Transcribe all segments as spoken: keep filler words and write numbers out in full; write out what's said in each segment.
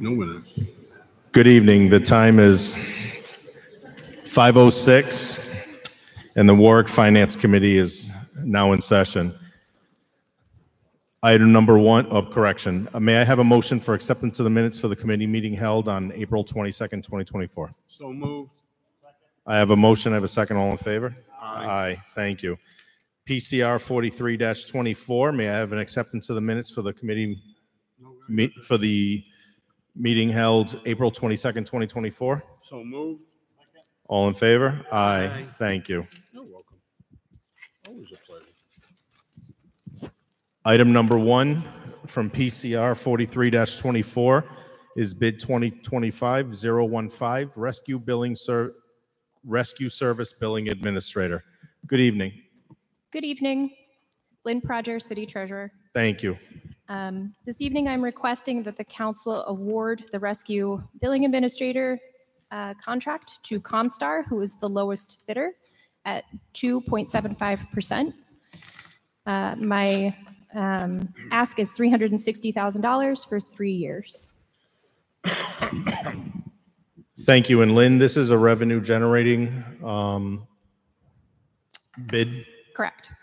No winners. Good evening. The time is five oh six, and the Warwick Finance Committee is now in session. Item number one, oh, correction. Uh, May I have a motion for acceptance of the minutes for the committee meeting held on April twenty-second, twenty twenty-four? So moved. I have a motion. I have a second. All in favor? Aye. Aye. Thank you. P C R forty-three dash twenty-four. May I have an acceptance of the minutes for the committee meet for the meeting held April twenty-second, twenty twenty-four? So moved. All in favor? Aye. Aye. Thank you. You're welcome. Always a pleasure. Item number one from P C R forty-three dash twenty-four is bid twenty twenty-five oh one five Rescue Billing Ser Rescue Service Billing Administrator. Good evening. Good evening. Lynn Prodger, City Treasurer. Thank you. Um, this evening, I'm requesting that the council award the Rescue Billing Administrator uh, contract to Comstar, who is the lowest bidder at two point seven five percent. Uh, my um, ask is three hundred sixty thousand dollars for three years. Thank you. And Lynn, this is a revenue generating um, bid. Correct.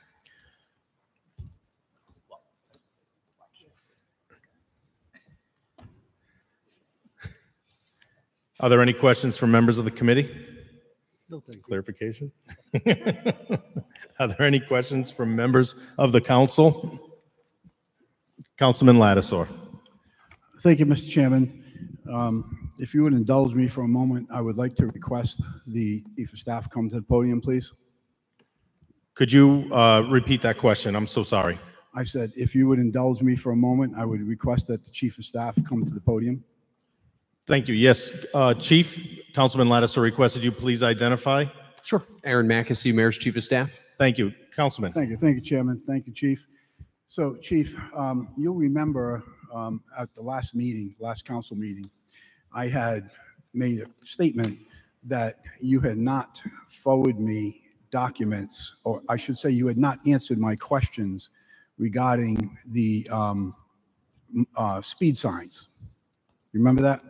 Are there any questions from members of the committee? No, thank you. Clarification? Are there any questions from members of the council? Councilman Lattisaw. Thank you, Mister Chairman. Um, if you would indulge me for a moment, I would like to request the Chief of Staff come to the podium, please. Could you uh, repeat that question? I'm so sorry. I said, if you would indulge me for a moment, I would request that the Chief of Staff come to the podium. Thank you. Yes, uh, Chief, Councilman Lattisaw requested you please identify. Sure. Aaron Mackesy, Mayor's Chief of Staff. Thank you. Councilman. Thank you. Thank you, Chairman. Thank you, Chief. So, Chief, um, you'll remember um, at the last meeting, last council meeting, I had made a statement that you had not forwarded me documents, or I should say you had not answered my questions regarding the um, uh, speed signs. You remember that?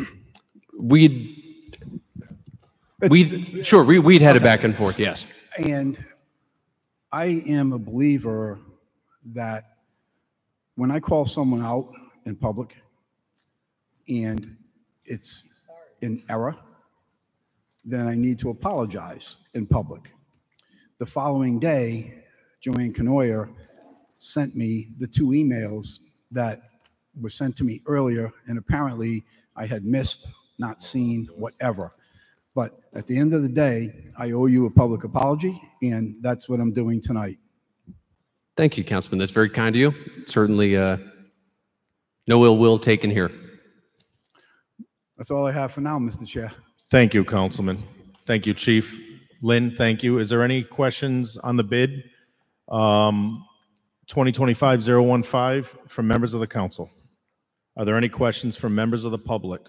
We'd, we'd, sure, we, we'd had it back and forth, yes. And I am a believer that when I call someone out in public and it's in error, then I need to apologize in public. The following day, Joanne Canoyer sent me the two emails that were sent to me earlier, and apparently I had missed, not seen, whatever. But at the end of the day, I owe you a public apology, and that's what I'm doing tonight. Thank you, Councilman. That's very kind of you. Certainly uh, no ill will taken here. That's all I have for now, Mister Chair. Thank you, Councilman. Thank you, Chief. Lynn, thank you. Is there any questions on the bid um, twenty twenty-five oh one five from members of the council? Are there any questions from members of the public?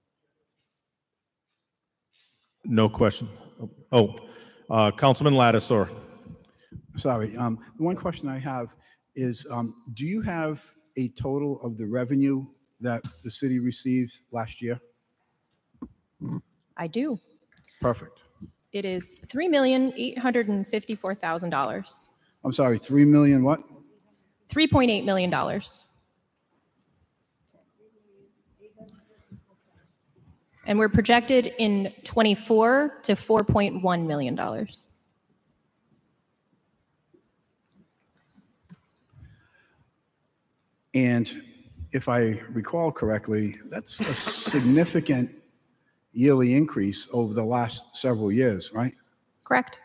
No question. Oh, uh, Councilman Lattisaw. Sorry. Um, the one question I have is, um, do you have a total of the revenue that the city received last year? I do. Perfect. It is three million eight hundred fifty-four thousand dollars. I'm sorry, three million what? three point eight million dollars. And we're projected in twenty-four to four point one million dollars. And if I recall correctly, that's a significant yearly increase over the last several years, right? Correct.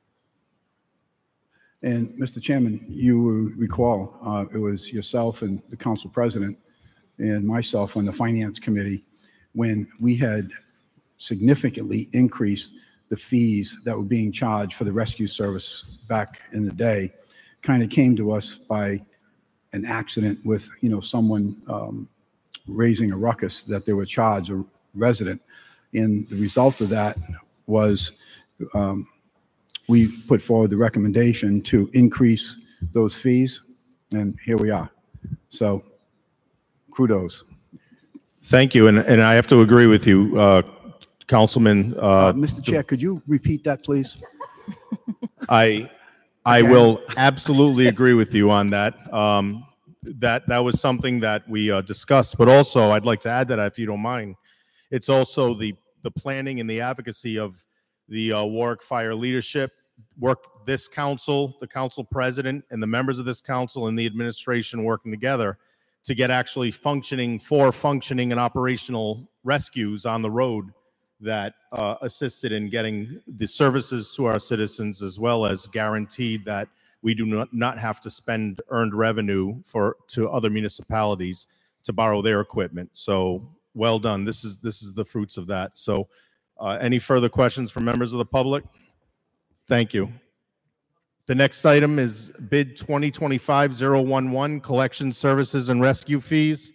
And Mister Chairman, you recall uh, it was yourself and the council president and myself on the finance committee when we had significantly increased the fees that were being charged for the rescue service back in the day. Kind of came to us by an accident with, you know, someone um, raising a ruckus that they were charged a resident. And the result of that was um, we put forward the recommendation to increase those fees, and here we are. So kudos. Thank you, and, and I have to agree with you, uh, Councilman. Uh, Uh, Mister Chair, could you repeat that, please? I, I Again? will absolutely agree with you on that. Um, that that was something that we uh, discussed, but also I'd like to add that, if you don't mind, it's also the the planning and the advocacy of the uh, Warwick Fire leadership, work this council, the council president, and the members of this council and the administration working together to get actually functioning, for functioning and operational rescues on the road that uh, assisted in getting the services to our citizens, as well as guaranteed that we do not, not have to spend earned revenue for to other municipalities to borrow their equipment. So well done. This is this is the fruits of that. So uh, any further questions from members of the public? Thank you. The next item is bid twenty twenty-five oh one one, collection services and rescue fees.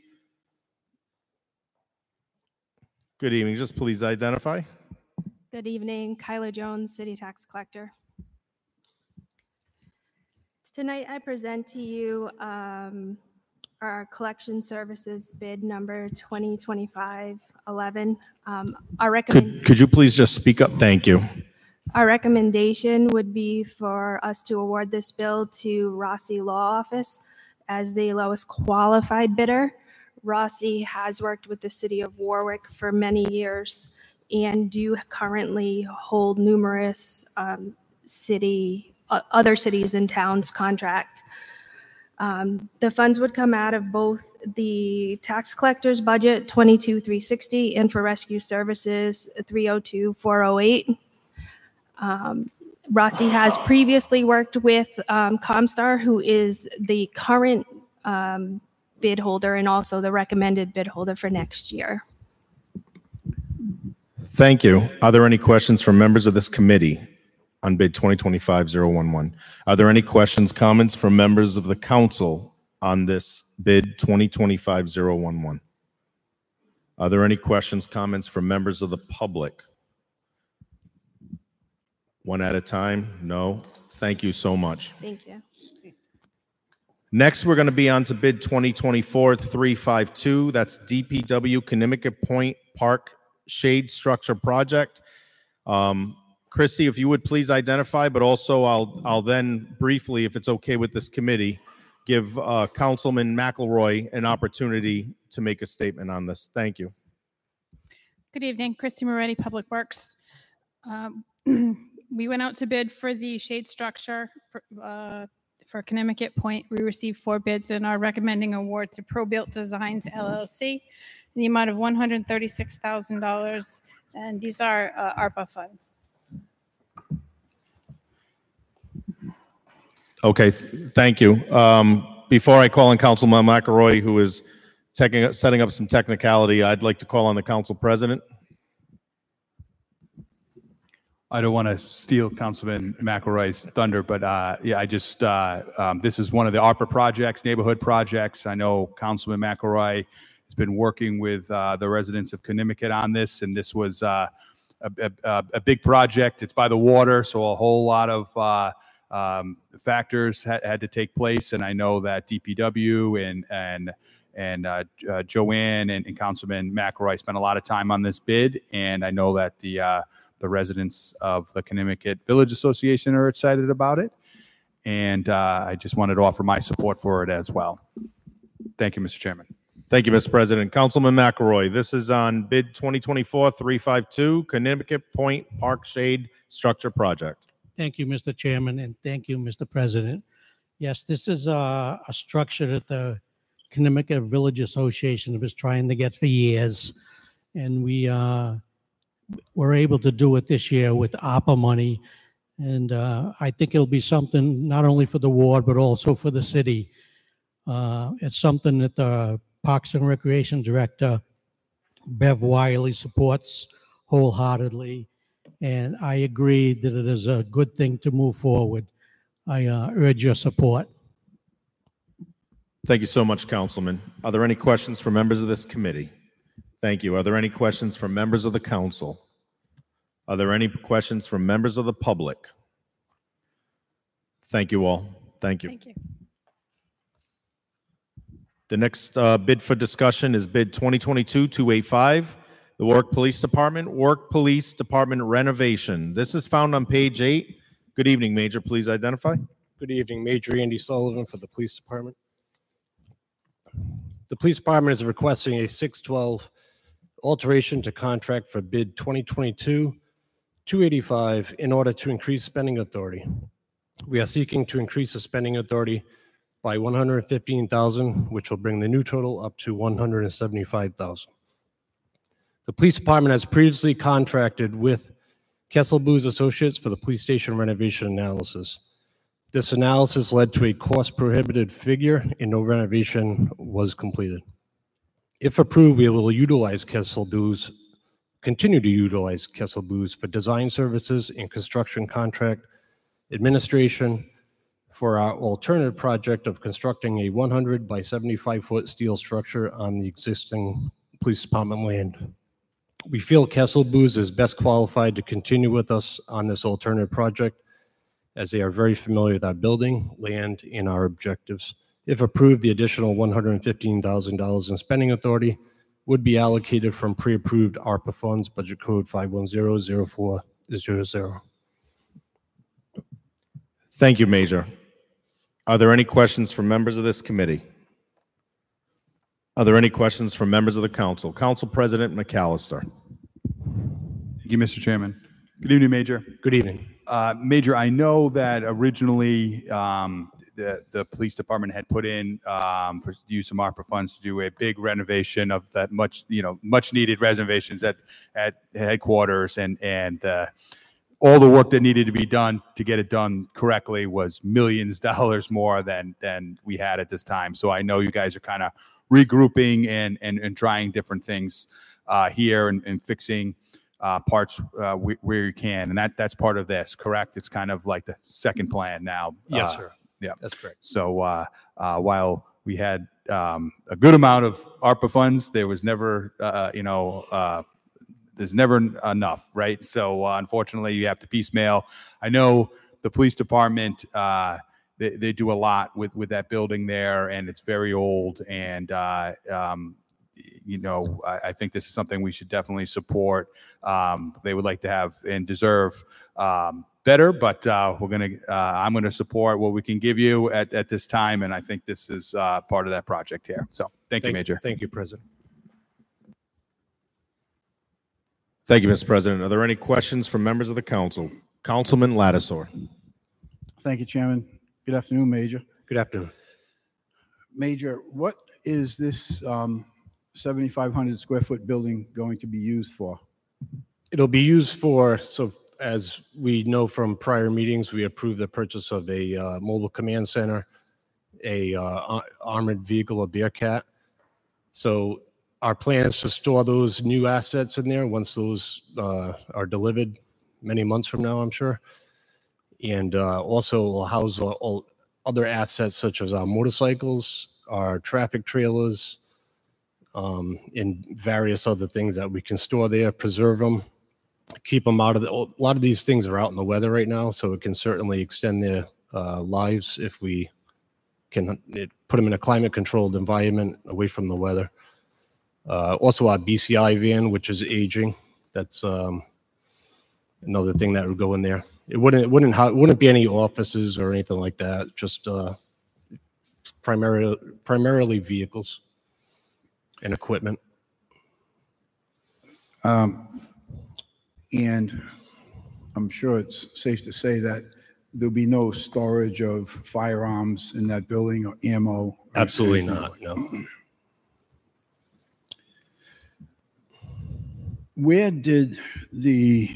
Good evening. Just please identify. Good evening, Kyla Jones, City Tax Collector. Tonight I present to you um, our collection services bid number twenty twenty-five eleven. Um, our recommend Could could you please just speak up? Thank you. Our recommendation would be for us to award this bill to Rossi Law Office as the lowest qualified bidder. Rossi has worked with the city of Warwick for many years and do currently hold numerous um, city, uh, other cities and towns contract. Um, the funds would come out of both the tax collector's budget, twenty-two three sixty, and for rescue services, three oh two four oh eight. Um, Rossi has previously worked with um, Comstar, who is the current um, bid holder and also the recommended bid holder for next year. Thank you. Are there any questions from members of this committee on bid twenty twenty-five oh one one? Are there any questions, comments from members of the council on this bid twenty twenty-five oh one one? Are there any questions, comments from members of the public? One at a time? No? Thank you so much. Thank you. Next, we're going to be on to bid twenty twenty-four three five two. That's D P W Connecticut Point Park Shade Structure Project. Um, Christy, if you would please identify, but also I'll I'll then briefly, if it's okay with this committee, give uh, Councilman McElroy an opportunity to make a statement on this. Thank you. Good evening, Christy Moretti, Public Works. Um, we went out to bid for the shade structure for, uh, for Connecticut Point. We received four bids and are recommending award to ProBuilt Designs L L C in the amount of one hundred thirty-six thousand dollars, and these are uh, ARPA funds. Okay, th- thank you. Um, before I call on Councilman McElroy, who is taking, setting up some technicality, I'd like to call on the council president. I don't want to steal Councilman McElroy's thunder, but uh, yeah, I just, uh, um, this is one of the ARPA projects, neighborhood projects. I know Councilman McElroy has been working with uh, the residents of Connecticut on this, and this was uh, a, a, a big project. It's by the water, so a whole lot of uh, um, factors had, had to take place, and I know that D P W and and and uh, uh, Joanne and, and Councilman McElroy spent a lot of time on this bid, and I know that the uh, the residents of the Connecticut Village Association are excited about it. And uh, I just wanted to offer my support for it as well. Thank you, Mister Chairman. Thank you, Mister President. Councilman McElroy, this is on bid twenty twenty-four three five two, Connecticut Point Park Shade Structure Project. Thank you, Mister Chairman, and thank you, Mister President. Yes, this is uh, a structure that the Connecticut Village Association was trying to get for years. And we uh, were able to do it this year with ARPA money. And uh, I think it'll be something not only for the ward, but also for the city. Uh, it's something that the Parks and Recreation Director, Bev Wiley, supports wholeheartedly. And I agree that it is a good thing to move forward. I uh, urge your support. Thank you so much, Councilman. Are there any questions for members of this committee? Thank you. Are there any questions from members of the council? Are there any questions from members of the public? Thank you all. Thank you. Thank you. The next uh, bid for discussion is bid twenty twenty-two two eighty-five, the Warwick Police Department, Warwick Police Department renovation. This is found on page eight. Good evening, Major. Please identify. Good evening, Major Andy Sullivan for the Police Department. The Police Department is requesting a six twelve alteration to contract for bid twenty twenty-two two eighty-five in order to increase spending authority. We are seeking to increase the spending authority by one hundred fifteen thousand dollars, which will bring the new total up to one hundred seventy-five thousand dollars. The Police Department has previously contracted with Kessel Booz Associates for the police station renovation analysis. This analysis led to a cost prohibitive figure and no renovation was completed. If approved, we will utilize Kessel Booz, continue to utilize Kessel Booz for design services and construction contract administration for our alternative project of constructing a one hundred by seventy-five foot steel structure on the existing police department land. We feel Kessel Booz is best qualified to continue with us on this alternative project, as they are very familiar with our building, land, and our objectives. If approved, the additional one hundred fifteen thousand dollars in spending authority would be allocated from pre-approved ARPA funds, budget code five one zero zero four zero zero. Thank you, Major. Are there any questions from members of this committee? Are there any questions from members of the council? Council President McAllister. Thank you, Mister Chairman. Good evening, Major. Good evening. Uh, Major, I know that originally um, the, the police department had put in um, for use some ARPA funds to do a big renovation of that much, you know, much needed renovations at, at headquarters, and, and uh, all the work that needed to be done to get it done correctly was millions of dollars more than, than we had at this time. So I know you guys are kind of regrouping and, and, and trying different things uh, here and, and fixing uh, parts uh, wh where you can. And that, that's part of this, correct? It's kind of like the second plan now. Yes, uh, sir. Yeah, That's correct. So uh, uh, while we had um, a good amount of ARPA funds, there was never, uh, you know, uh, there's never enough, right? So uh, unfortunately, you have to piecemeal. I know the police department, uh, they, they do a lot with, with that building there, and it's very old. And, uh, um, you know, I, I think this is something we should definitely support. Um, they would like to have and deserve um, better, but uh, we're going to, uh, I'm going to support what we can give you at, at this time. And I think this is uh, part of that project here. So thank, thank you, Major. Thank you, President. Thank you, Mister President. Are there any questions from members of the council? Councilman Lattisaur. Thank you, Chairman. Good afternoon, Major. Good afternoon. Major, what is this um, seventy-five hundred square foot building going to be used for? It'll be used for, so as we know from prior meetings, we approved the purchase of a uh, mobile command center, a uh, armored vehicle, a Bearcat. So our plan is to store those new assets in there once those uh, are delivered many months from now, I'm sure. And uh, also we'll house all, all other assets such as our motorcycles, our traffic trailers, um, and various other things that we can store there, preserve them, keep them out of the, a lot of these things are out in the weather right now, so it can certainly extend their uh, lives if we can it, put them in a climate controlled environment away from the weather. Uh, also our B C I van, which is aging. That's um, another thing that would go in there. It wouldn't, it wouldn't, it wouldn't be any offices or anything like that. Just uh, primarily, primarily vehicles and equipment. Um, and I'm sure it's safe to say that there'll be no storage of firearms in that building or ammo. Or Absolutely anything not. like- No. Where did the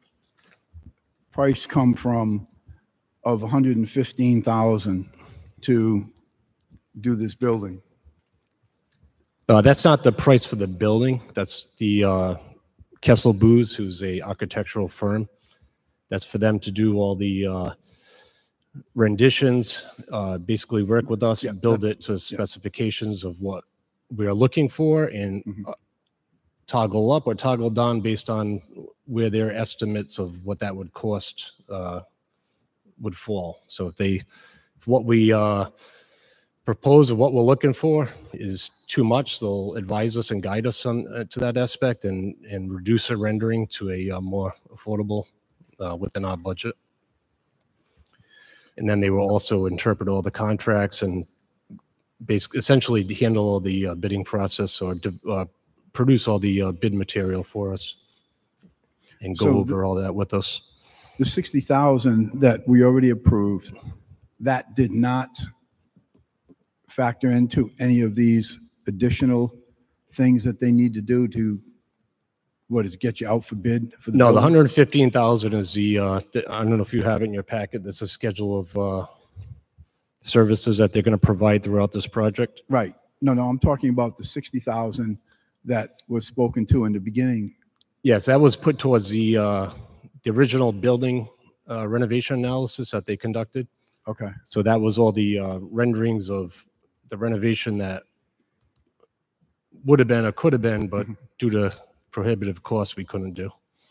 price come from of one hundred fifteen thousand to do this building? Uh, that's not the price for the building. That's the uh, Kessel Booz, who's a architectural firm. That's for them to do all the uh, renditions, uh, basically work with us and build it to specifications of what we are looking for, and uh, toggle up or toggle down based on where their estimates of what that would cost uh, would fall. So if they, if what we uh, propose of what we're looking for is too much. They'll advise us and guide us on uh, to that aspect and and reduce the rendering to a uh, more affordable uh, within our budget. And then they will also interpret all the contracts and basically essentially handle all the uh, bidding process or de- uh, produce all the uh, bid material for us and go So over all that with us. The sixty thousand that we already approved, that did not factor into any of these additional things that they need to do to, what is it, get you out for bid for the No, the building? one hundred fifteen thousand is the, uh, the- I don't know if you have it in your packet, that's a schedule of uh, services that they're going to provide throughout this project. Right. No, no, I'm talking about the sixty thousand that was spoken to in the beginning. Yes, that was put towards the, uh, the original building uh, renovation analysis that they conducted. Okay. So that was all the uh, renderings of the renovation that would have been or could have been, but due to prohibitive costs, we couldn't do.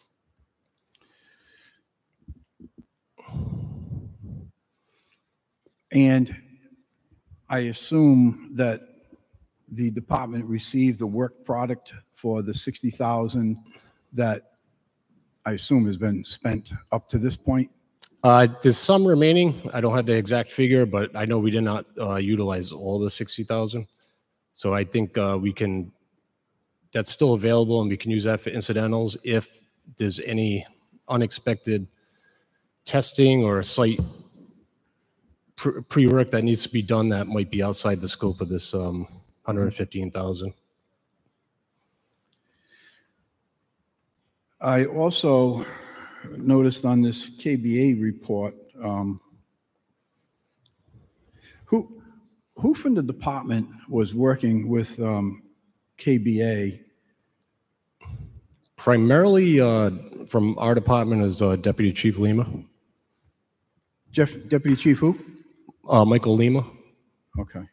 And I assume that the department received the work product for the sixty thousand that I assume has been spent up to this point? Uh, there's some remaining. I don't have the exact figure, but I know we did not uh, utilize all the sixty thousand. So I think uh, we can, that's still available and we can use that for incidentals if there's any unexpected testing or site pre- pre-work that needs to be done that might be outside the scope of this um, one hundred fifteen thousand. I also noticed on this K B A report, um, who, who from the department was working with um, K B A? Primarily uh, from our department is uh, Deputy Chief Lima, Jeff, Deputy Chief who? uh, Michael Lima. Okay.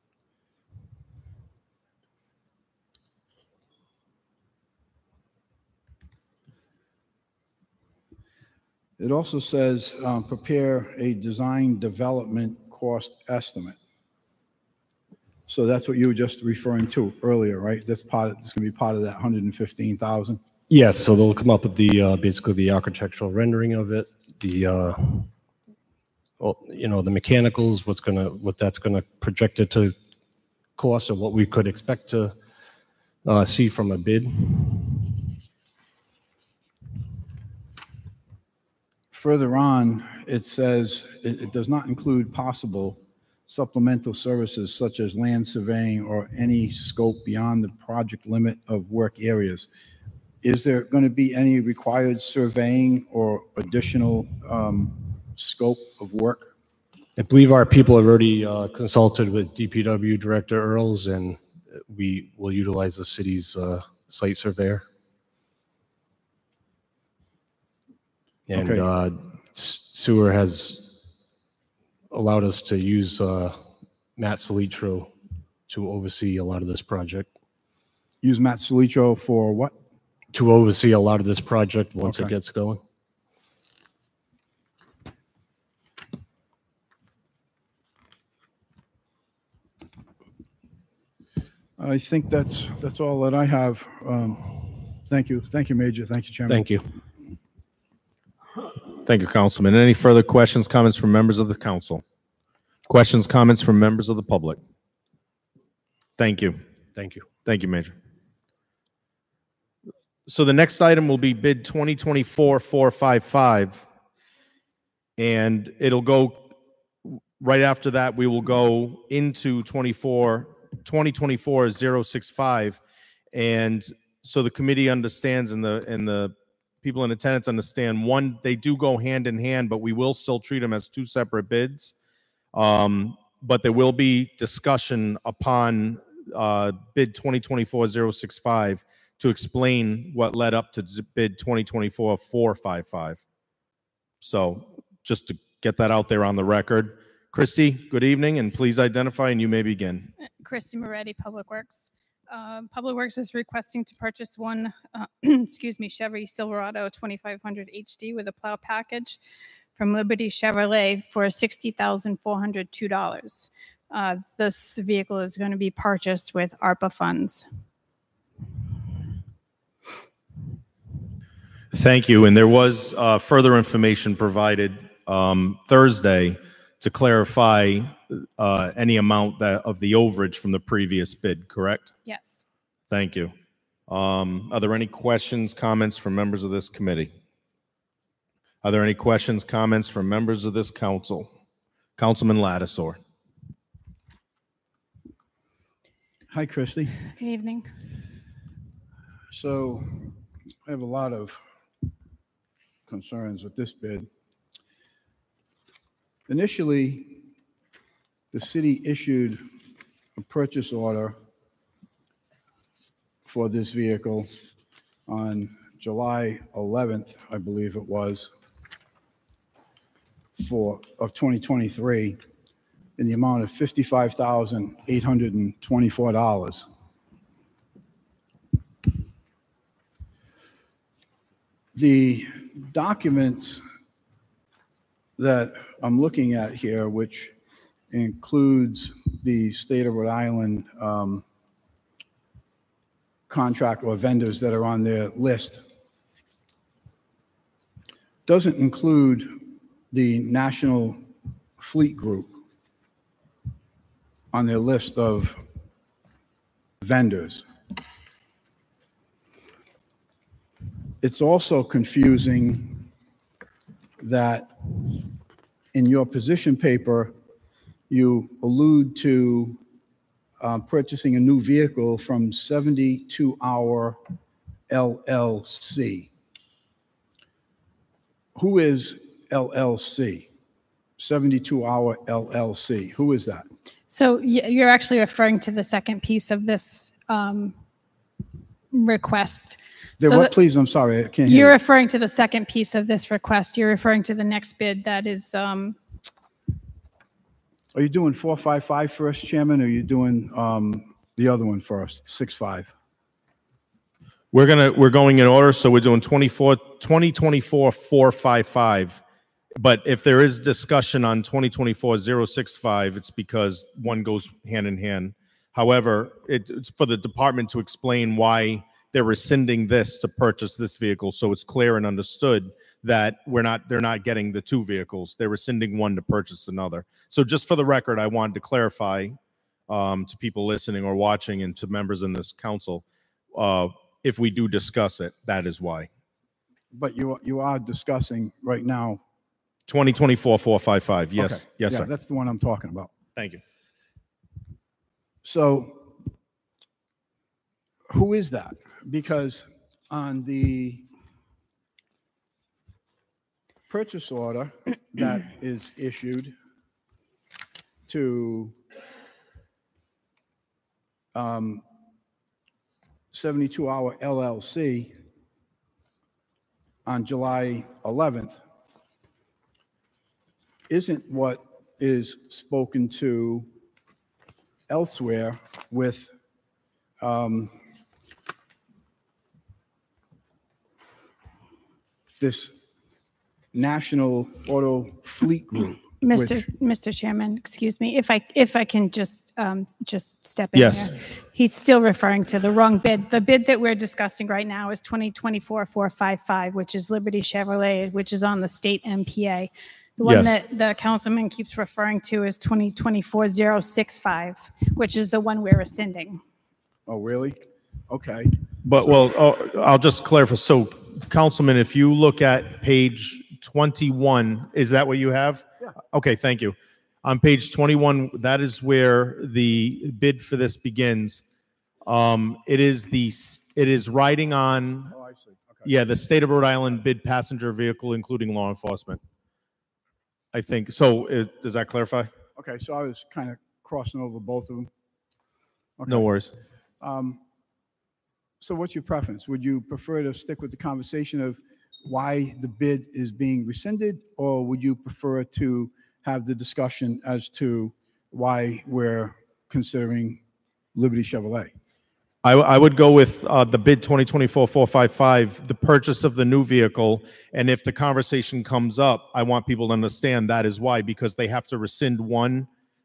It also says, um, prepare a design development cost estimate. So that's what you were just referring to earlier, right? That's part of, it's gonna be part of that one hundred fifteen thousand? Yes, so they'll come up with the, uh, basically the architectural rendering of it, the, uh, well, you know, the mechanicals, what's gonna, what that's gonna project it to cost or what we could expect to uh, see from a bid. Further on, it says, it, it does not include possible supplemental services such as land surveying or any scope beyond the project limit of work areas. Is there going to be any required surveying or additional um, scope of work? I believe our people have already uh, consulted with D P W Director Earls, and we will utilize the city's uh, site surveyor. And Okay. uh, S- Sewer has allowed us to use uh, Matt Salitro to oversee a lot of this project. Use Matt Salitro for what? To oversee a lot of this project once it Okay. gets going. I think that's, that's all that I have. Um, Thank you. Thank you, Major. Thank you, Chairman. Thank you. Thank you, Councilman. Any further questions, comments from members of the council? Questions, comments from members of the public? Thank you. Thank you. Thank you, Major. So the next item will be bid twenty twenty-four dash four five five. And it'll go, right after that, we will go into twenty-four, twenty twenty-four dash zero six five. And so the committee understands and the, and the people in attendance understand, one, they do go hand in hand, but we will still treat them as two separate bids. Um, but there will be discussion upon uh, bid twenty twenty-four dash zero six five to explain what led up to z- bid twenty twenty-four dash four five five. So just to get that out there on the record. Christy, good evening, and please identify and you may begin. Christy Moretti, Public Works. Um, Public Works is requesting to purchase one, uh, excuse me, Chevy Silverado twenty-five hundred H D with a plow package from Liberty Chevrolet for sixty thousand four hundred two dollars. Uh, This vehicle is going to be purchased with ARPA funds. Thank you. And there was uh, further information provided um, Thursday to clarify uh, any amount that of the overage from the previous bid, correct? Yes. Thank you. Um, Are there any questions, comments from members of this committee? Are there any questions, comments from members of this council? Councilman Lattisaw. Hi, Christie. Good evening. So I have a lot of concerns with this bid. Initially, the city issued a purchase order for this vehicle on July eleventh, I believe it was, for, of twenty twenty-three, in the amount of fifty-five thousand eight hundred twenty-four dollars. The documents that I'm looking at here, which includes the state of Rhode Island um, contract or vendors that are on their list, doesn't include the National Fleet Group on their list of vendors. It's also confusing that in your position paper, you allude to uh, purchasing a new vehicle from seventy-two hour L L C. Who is L L C? seventy-two hour L L C. Who is that? So y- you're actually referring to the second piece of this um, request. There, So what, the- please? I'm sorry, I can't You're hear. referring to the second piece of this request. You're referring to the next bid that is, um, Are you doing four five five first, Chairman, or are you doing um, the other one first, six five? We're gonna, we're going in order, so we're doing twenty-four, twenty twenty-four four five five. But if there is discussion on twenty twenty-four zero six five, it's because one goes hand in hand. However, it- it's for the department to explain why they're rescinding this to purchase this vehicle, so it's clear and understood that we're not, they're not getting the two vehicles. They're rescinding one to purchase another. So just for the record, I wanted to clarify um, to people listening or watching and to members in this council, uh, if we do discuss it, that is why. But you, you are discussing right now. twenty twenty-four four five five, yes, Okay. yes, Yeah, sir. that's the one I'm talking about. Thank you. So who is that? Because on the purchase order that is issued to um, seventy-two hour L L C on July eleventh isn't what is spoken to elsewhere with um, this National Auto Fleet Group. Mister which- Mister Chairman, excuse me, if I, if I can just, um, just step in Yes. here. He's still referring to the wrong bid. The bid that we're discussing right now is twenty twenty-four four five five, which is Liberty Chevrolet, which is on the state M P A. The one Yes. that the councilman keeps referring to is twenty twenty-four zero six five, which is the one we're rescinding. Oh, really? Okay. But, well, oh, I'll just clarify. So, Councilman, if you look at page twenty-one, is that what you have? Yeah. Okay, thank you. On page twenty-one, that is where the bid for this begins. Um, It is the, s- it is riding on, Oh, I see. Okay. yeah, the state of Rhode Island bid passenger vehicle, including law enforcement. I think, so, uh, does that clarify? Okay, so I was kind of crossing over both of them. No worries. Um, So what's your preference? Would you prefer to stick with the conversation of why the bid is being rescinded? Or would you prefer to have the discussion as to why we're considering Liberty Chevrolet? I, I would go with uh, the bid twenty twenty-four four five five, the purchase of the new vehicle. And if the conversation comes up, I want people to understand that is why, because they have to rescind one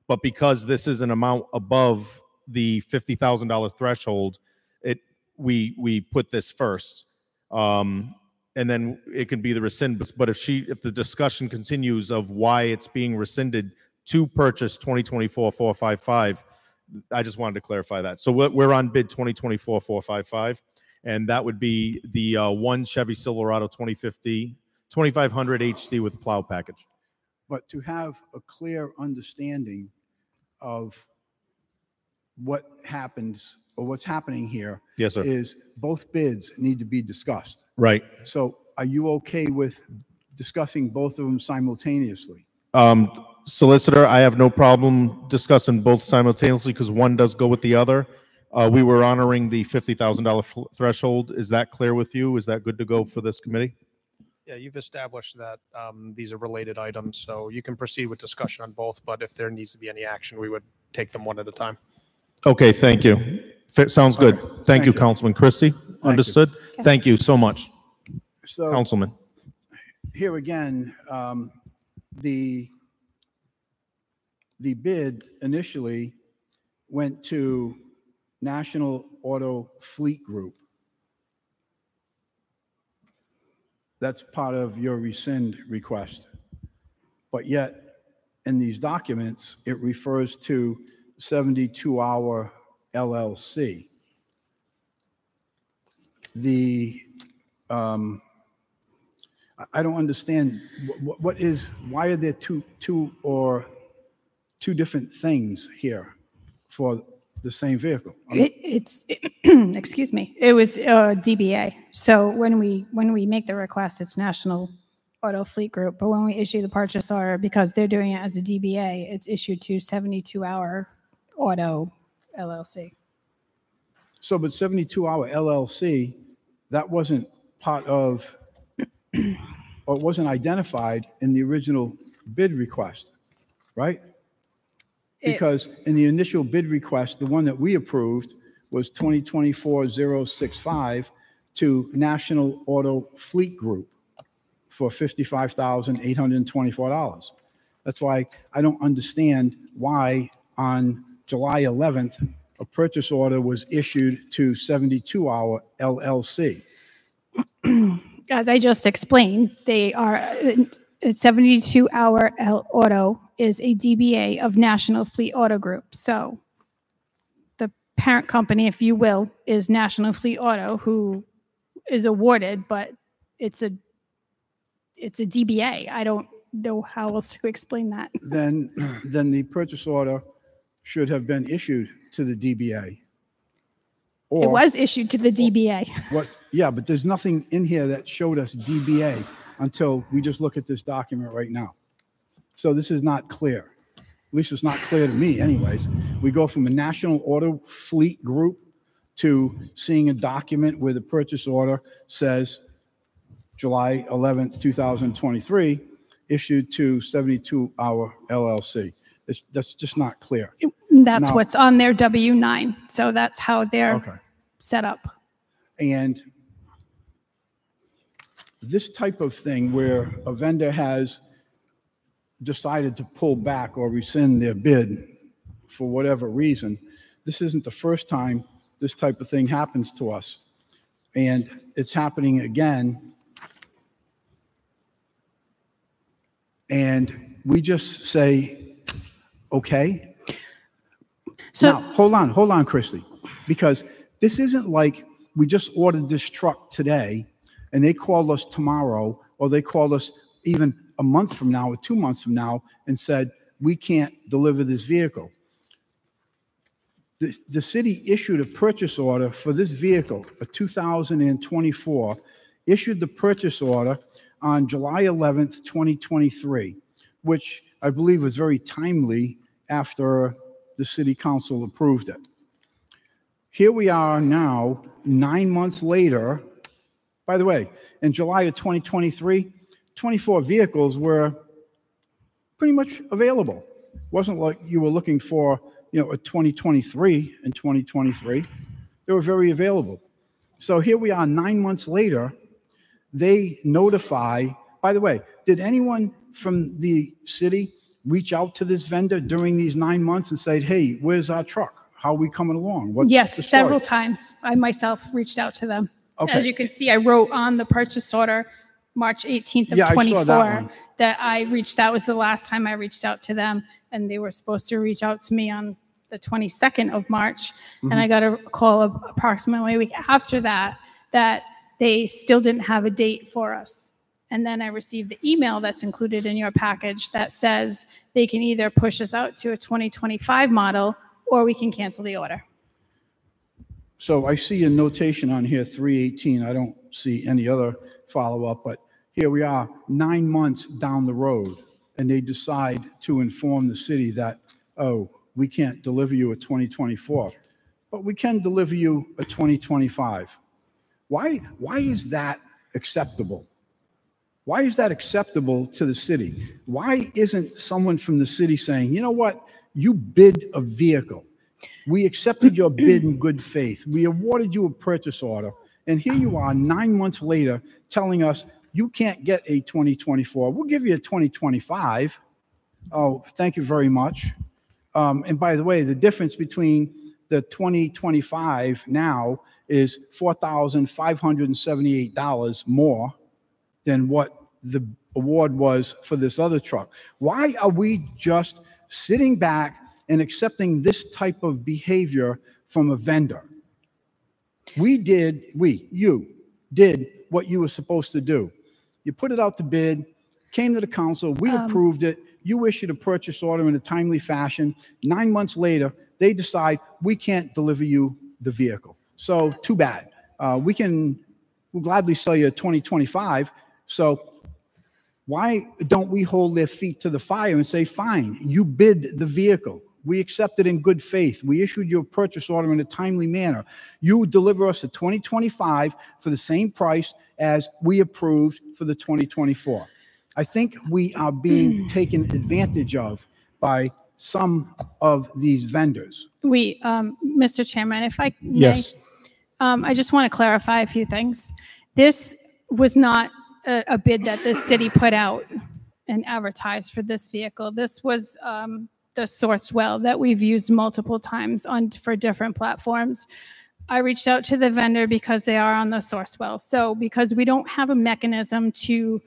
but because this is an amount above the fifty thousand dollars threshold, it, we, we put this first. Um, and then it can be the rescind, but if she, if the discussion continues of why it's being rescinded to purchase twenty twenty-four four fifty-five, I just wanted to clarify that. So we're, we're on bid twenty twenty-four four fifty-five, and that would be the uh, one Chevy Silverado twenty fifty, twenty-five hundred H D with plow package. But to have a clear understanding of what happens or what's happening here Yes, sir. is both bids need to be discussed. Right. So are you okay with discussing both of them simultaneously? Um, solicitor, I have no problem discussing both simultaneously because one does go with the other. Uh, we were honoring the fifty thousand dollars threshold. Is that clear with you? Is that good to go for this committee? Yeah, you've established that um, these are related items, so you can proceed with discussion on both, but if there needs to be any action, we would take them one at a time. Okay, thank you. F- Sounds good. All right. Thank Thank you, you. Councilman Christie. Understood? Thank you so much, So Councilman. here again, um, the, the bid initially went to National Auto Fleet Group. That's part of your rescind request. But yet, in these documents, it refers to seventy-two hour L L C. The, um, I- I don't understand, what, what is, why are there two, two or two different things here for the same vehicle? It, it's, excuse me, it was uh, D B A. So when we, when we make the request, it's National Auto Fleet Group. But when we issue the purchase order, because they're doing it as a D B A, it's issued to seventy-two hour Auto L L C. So, but seventy-two hour L L C, that wasn't part of, or it wasn't identified in the original bid request, right? It- Because in the initial bid request, the one that we approved was twenty twenty-four oh sixty-five to National Auto Fleet Group for fifty-five thousand eight hundred twenty-four dollars. That's why I don't understand why on July eleventh, a purchase order was issued to seventy-two hour L L C. As I just explained, they are, seventy-two hour L Auto is a D B A of National Fleet Auto Group. So the parent company, if you will, is National Fleet Auto, who is awarded, but it's a, it's a D B A. I don't know how else to explain that. Then, then the purchase order should have been issued to the D B A. It Or was issued to the D B A. what, yeah, but there's nothing in here that showed us D B A until we just look at this document right now. So this is not clear. At least it's not clear to me anyways. We go from a National Auto Fleet Group to seeing a document where the purchase order says July eleventh, two thousand twenty-three, issued to seventy-two hour L L C. It's, that's just not clear. That's Now- what's on their W nine. So that's how they're Okay. set up. And this type of thing where a vendor has decided to pull back or rescind their bid for whatever reason, this isn't the first time this type of thing happens to us. And it's happening again. And we just say, okay. So- Now, hold on, hold on, Christy, because this isn't like we just ordered this truck today and they called us tomorrow, or they called us even a month from now or two months from now and said, we can't deliver this vehicle. The, the city issued a purchase order for this vehicle, a two thousand twenty-four, issued the purchase order on July eleventh, twenty twenty-three, which I believe was very timely after the city council approved it. Here we are now, nine months later. By the way, in July of twenty twenty-three, twenty-four vehicles were pretty much available. Wasn't like you were looking for, you know, a twenty twenty-three and twenty twenty-three. They were very available. So here we are nine months later. They notify, by the way, did anyone from the city reach out to this vendor during these nine months and say, hey, where's our truck? How are we coming along? What's Yes, the story? several times. I myself reached out to them. Okay. As you can see, I wrote on the purchase order, March eighteenth of Yeah, I saw that twenty-four, one. that I reached, that was the last time I reached out to them. And they were supposed to reach out to me on the twenty-second of March. And Mm-hmm. I got a call approximately a week after that, that they still didn't have a date for us. And then I received the email that's included in your package that says they can either push us out to a twenty twenty-five model or we can cancel the order. So I see a notation on here, three eighteen. I don't see any other follow-up, but here we are, nine months down the road, and they decide to inform the city that, oh, we can't deliver you a twenty twenty-four, but we can deliver you a twenty twenty-five. Why, why is that acceptable? Why is that acceptable to the city? Why isn't someone from the city saying, you know what, you bid a vehicle. We accepted your bid in good faith. We awarded you a purchase order. And here you are nine months later telling us you can't get a twenty twenty-four. We'll give you a twenty twenty-five. Oh, thank you very much. Um, and by the way, the difference between the twenty twenty-five now is four thousand five hundred seventy-eight dollars more than what the award was for this other truck. Why are we just sitting back and accepting this type of behavior from a vendor? We did, we, you, did what you were supposed to do. You put it out to bid, came to the council, we Um, approved it, you issued a purchase order in a timely fashion. Nine months later, they decide we can't deliver you the vehicle. So too bad. Uh, we can, we'll gladly sell you a twenty twenty-five. So why don't we hold their feet to the fire and say, fine, you bid the vehicle. We accepted in good faith. We issued you a purchase order in a timely manner. You deliver us a twenty twenty-five for the same price as we approved for the twenty twenty-four. I think we are being taken advantage of by some of these vendors. We, um, Mister Chairman, if I may, Yes. um, I just want to clarify a few things. This was not a, a bid that the city put out and advertised for this vehicle. This was um, the Sourcewell that we've used multiple times on for different platforms. I reached out to the vendor because they are on the Sourcewell. So because we don't have a mechanism to,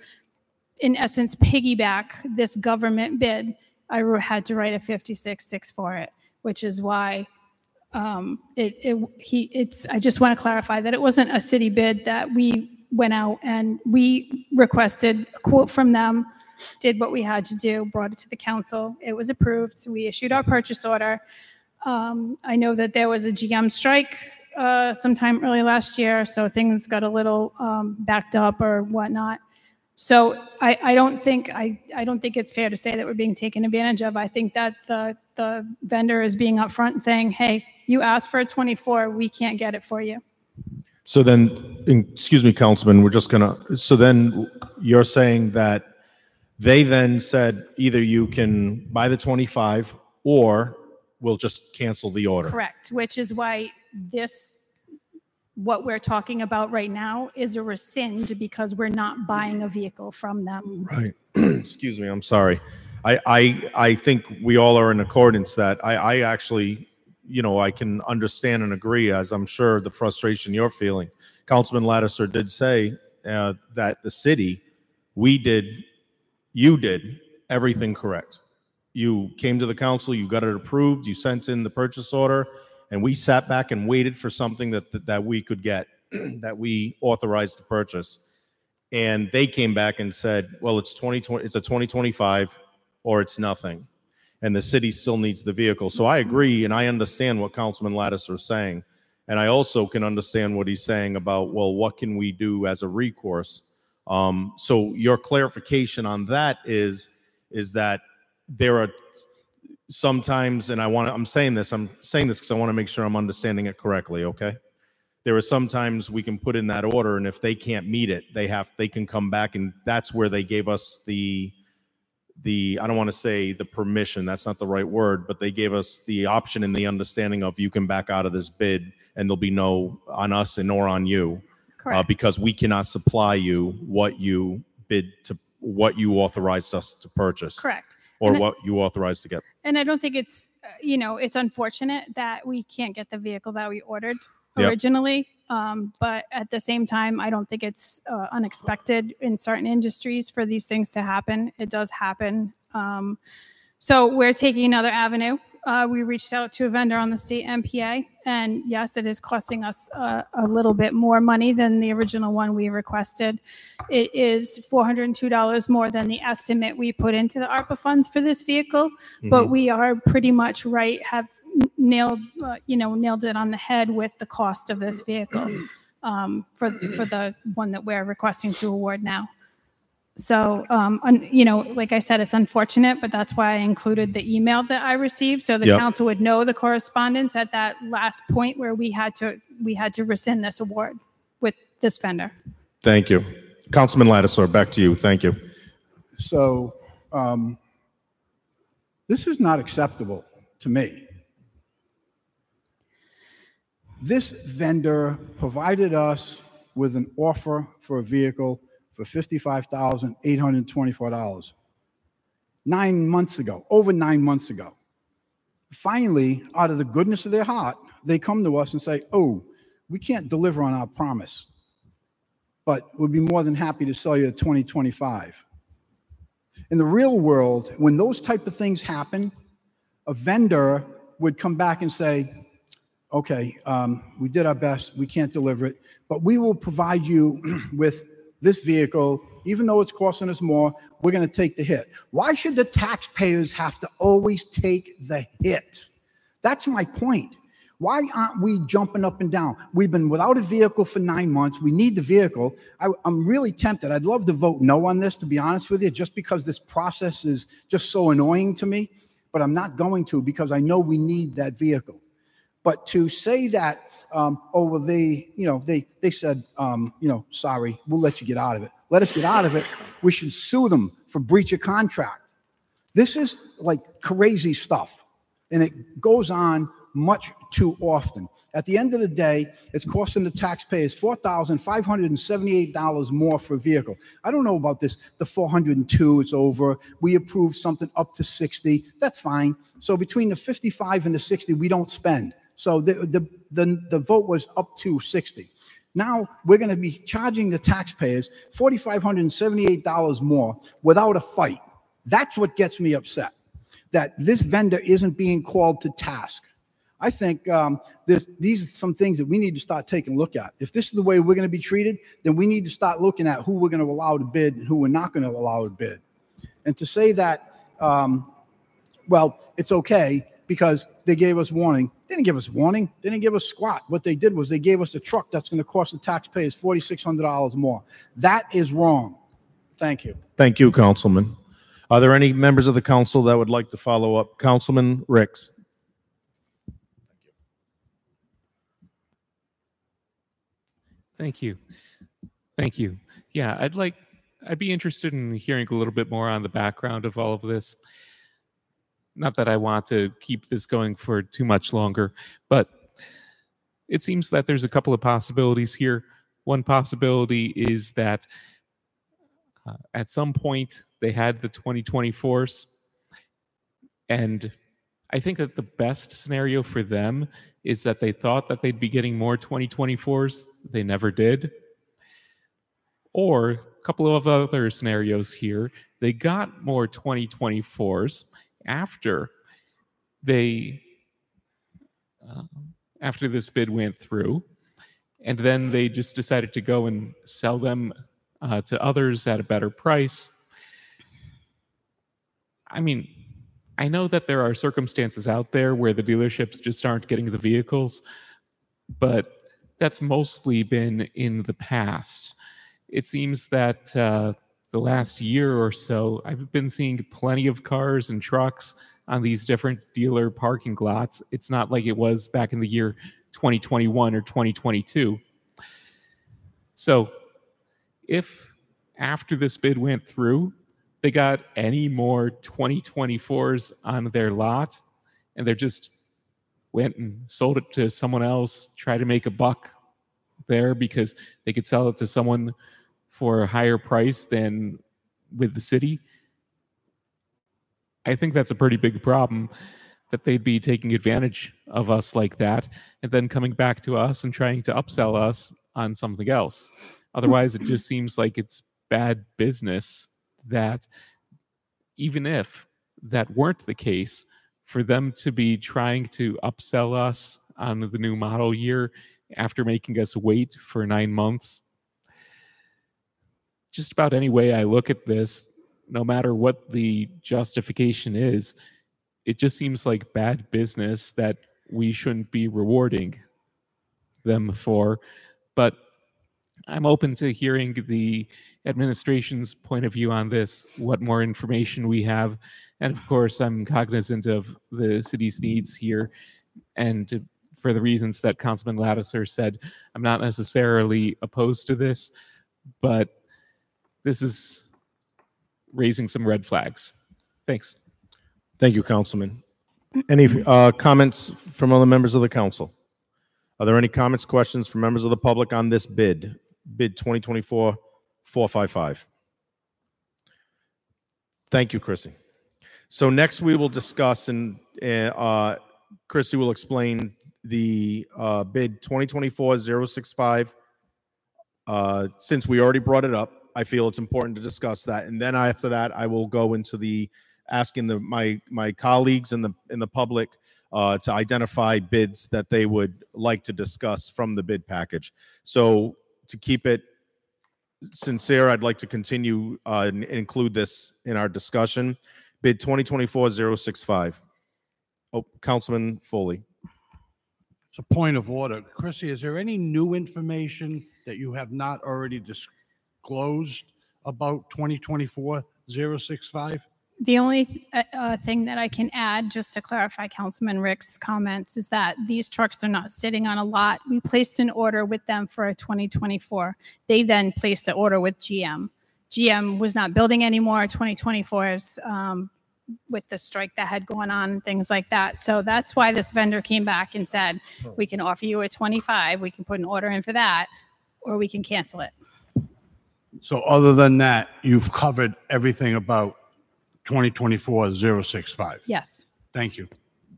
in essence, piggyback this government bid, I had to write a fifty-six six for it, which is why um, it, it, he, it's, I just want to clarify that it wasn't a city bid that we went out and we requested a quote from them, did what we had to do, brought it to the council. It was approved. We issued our purchase order. Um, I know that there was a G M strike uh, sometime early last year, so things got a little um, backed up or whatnot. So I, I don't think I, I don't think it's fair to say that we're being taken advantage of. I think that the the vendor is being upfront and saying, "Hey, you asked for a twenty-four, we can't get it for you." So then, in- excuse me, Councilman, we're just gonna, so then you're saying that they then said either you can buy the twenty-five or we'll just cancel the order. Correct, which is why this, what we're talking about right now is a rescind because we're not buying a vehicle from them. Right. Excuse me, I'm sorry. I, I, I think we all are in accordance that I, I actually, you know, I can understand and agree, as I'm sure the frustration you're feeling. Councilman Lattiser did say uh, that the city, we did, you did everything correct. You came to the council, you got it approved, you sent in the purchase order, and we sat back and waited for something that, that, that we could get, that we authorized to purchase. And they came back and said, well, it's twenty twenty, it's a twenty twenty-five or it's nothing. And the city still needs the vehicle. So I agree, and I understand what Councilman Lattiser is saying. And I also can understand what he's saying about, well, what can we do as a recourse? Um, so your clarification on that is, is that there are sometimes, and I want to, I'm saying this, I'm saying this because I want to make sure I'm understanding it correctly, okay? There are sometimes we can put in that order, and if they can't meet it, they have, they can come back, and that's where they gave us the, the, I don't want to say the permission, that's not the right word, but they gave us the option and the understanding of you can back out of this bid, and there'll be no on us and nor on you. Correct. Uh, because we cannot supply you what you bid to, what you authorized us to purchase. Correct. or And I- what you authorized to get. And I don't think it's, uh, you know, it's unfortunate that we can't get the vehicle that we ordered Yep. originally. Um, but at the same time, I don't think it's uh, unexpected in certain industries for these things to happen. It does happen. Um, so we're taking another avenue. Uh, we reached out to a vendor on the state M P A, and yes, it is costing us uh, a little bit more money than the original one we requested. It is four hundred two dollars more than the estimate we put into the ARPA funds for this vehicle, but Mhm. we are pretty much right, have nailed, uh, you know, nailed it on the head with the cost of this vehicle um, for, for the one that we're requesting to award now. So, um, un, you know, like I said, it's unfortunate, but that's why I included the email that I received, so the Yep. council would know the correspondence at that last point where we had to, we had to rescind this award with this vendor. Thank you. Councilman Lattiser, back to you. Thank you. So um, this is not acceptable to me. This vendor provided us with an offer for a vehicle for fifty-five thousand eight hundred twenty-four dollars nine months ago, over nine months ago. Finally, out of the goodness of their heart, they come to us and say, oh, we can't deliver on our promise, but we'd be more than happy to sell you a twenty twenty-five. In the real world, when those type of things happen, a vendor would come back and say, okay, um, we did our best, we can't deliver it, but we will provide you with this vehicle, even though it's costing us more, we're going to take the hit. Why should the taxpayers have to always take the hit? That's my point. Why aren't we jumping up and down? We've been without a vehicle for nine months. We need the vehicle. I, I'm really tempted. I'd love to vote no on this, to be honest with you, just because this process is just so annoying to me. But I'm not going to, because I know we need that vehicle. But to say that, um, oh, well, they, you know, they, they said, um, you know, sorry, we'll let you get out of it. Let us get out of it. We should sue them for breach of contract. This is like crazy stuff. And it goes on much too often. At the end of the day, it's costing the taxpayers four thousand five hundred seventy-eight dollars more for a vehicle. I don't know about this, the four hundred two, it's over. We approved something up to sixty. That's fine. So between the fifty-five and the sixty, we don't spend. So the, the, the, the vote was up to sixty. Now we're going to be charging the taxpayers four thousand five hundred seventy-eight dollars more without a fight. That's what gets me upset, that this vendor isn't being called to task. I think um, this, these are some things that we need to start taking a look at. If this is the way we're going to be treated, then we need to start looking at who we're going to allow to bid and who we're not going to allow to bid. And to say that, um, well, it's okay because they gave us warning. They didn't give us warning. They didn't give us squat. What they did was they gave us a truck that's going to cost the taxpayers four thousand six hundred dollars more. That is wrong. Thank you. Thank you, Councilman. Are there any members of the council that would like to follow up? Councilman Ricks. Thank you. Thank you. Yeah, I'd like, I'd be interested in hearing a little bit more on the background of all of this. Not that I want to keep this going for too much longer, but it seems that there's a couple of possibilities here. One possibility is that uh, at some point they had the twenty twenty-fours, and I think that the best scenario for them is that they thought that they'd be getting more twenty twenty-fours. They never did. Or a couple of other scenarios here. They got more twenty twenty-fours after they, uh, after this bid went through, and then they just decided to go and sell them uh, to others at a better price. I mean, I know that there are circumstances out there where the dealerships just aren't getting the vehicles, but that's mostly been in the past. It seems that uh, the last year or so, I've been seeing plenty of cars and trucks on these different dealer parking lots. It's not like it was back in the year twenty twenty-one or twenty twenty-two. So if after this bid went through, they got any more twenty twenty-fours on their lot, and they just went and sold it to someone else, try to make a buck there because they could sell it to someone for a higher price than with the city, I think that's a pretty big problem, that they'd be taking advantage of us like that and then coming back to us and trying to upsell us on something else. Otherwise, it just seems like it's bad business that even if that weren't the case, for them to be trying to upsell us on the new model year after making us wait for nine months. Just about any way I look at this, no matter what the justification is, it just seems like bad business that we shouldn't be rewarding them for. But I'm open to hearing the administration's point of view on this, what more information we have. And of course, I'm cognizant of the city's needs here. And for the reasons that Councilman Lattiser said, I'm not necessarily opposed to this, but this is raising some red flags. Thanks. Thank you, Councilman. Any uh, comments from other members of the council? Are there any comments, questions from members of the public on this bid? Bid twenty twenty-four four fifty-five. Thank you, Chrissy. So next we will discuss, and uh, Chrissy will explain the uh, bid twenty twenty-four oh sixty-five. Uh, since we already brought it up, I feel it's important to discuss that. And then after that, I will go into the asking the, my my colleagues in the in the public uh, to identify bids that they would like to discuss from the bid package. So to keep it sincere, I'd like to continue uh, and include this in our discussion. Bid twenty twenty-four oh sixty-five. Oh, Councilman Foley. It's a point of order. Chrissy, is there any new information that you have not already disclosed about twenty twenty-four oh sixty-five? The only th- uh, uh, thing that I can add, just to clarify Councilman Rick's comments, is that these trucks are not sitting on a lot. We placed an order with them for a twenty twenty-four. They then placed the order with G M. G M was not building anymore twenty twenty-fours um, with the strike that had gone on and things like that. So that's why this vendor came back and said, we can offer you a twenty-five, we can put an order in for that, or we can cancel it. So other than that, you've covered everything about twenty twenty-four oh sixty-five. Yes. Thank you.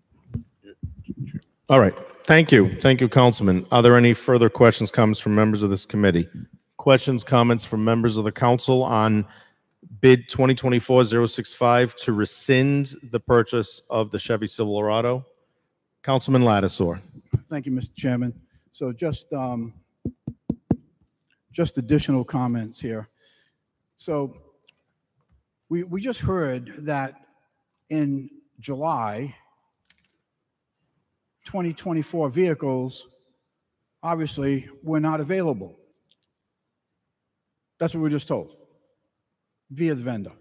All right. Thank you. Thank you, Councilman. Are there any further questions, comments from members of this committee? Questions, comments from members of the council on bid twenty twenty-four oh sixty-five to rescind the purchase of the Chevy Silverado? Councilman Lattiser. Thank you, Mister Chairman. So just um, just additional comments here. So we we just heard that in July, twenty twenty-four vehicles obviously were not available. That's what we were just told via the vendor.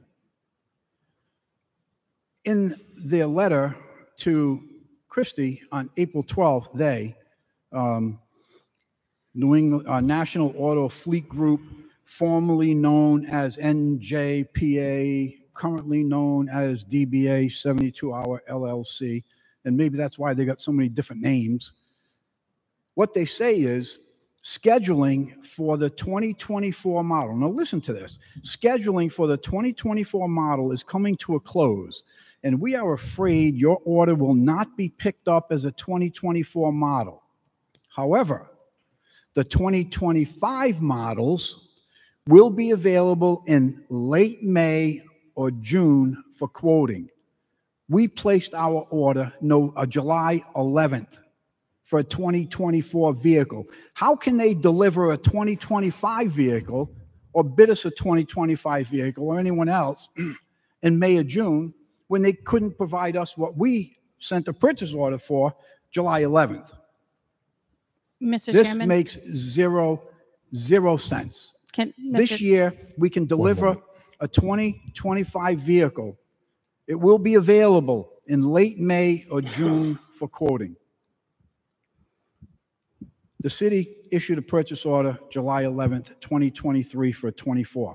In their letter to Christie on April twelfth, they, um, New England uh, National Auto Fleet Group, formerly known as N J P A, currently known as D B A seventy-two hour L L C, and maybe that's why they got so many different names. What they say is scheduling for the twenty twenty-four model. Now listen to this. Scheduling for the twenty twenty-four model is coming to a close, and we are afraid your order will not be picked up as a twenty twenty-four model. However, the twenty twenty-five models will be available in late May or June for quoting. We placed our order no, uh, July eleventh for a twenty twenty-four vehicle. How can they deliver a twenty twenty-five vehicle or bid us a twenty twenty-five vehicle or anyone else in May or June when they couldn't provide us what we sent a purchase order for July eleventh? Mister This Chairman, makes zero, zero sense. can, This Mister year, we can deliver a twenty twenty-five vehicle. It will be available in late May or June for quoting. The city issued a purchase order July eleventh, twenty twenty-three for a twenty-four.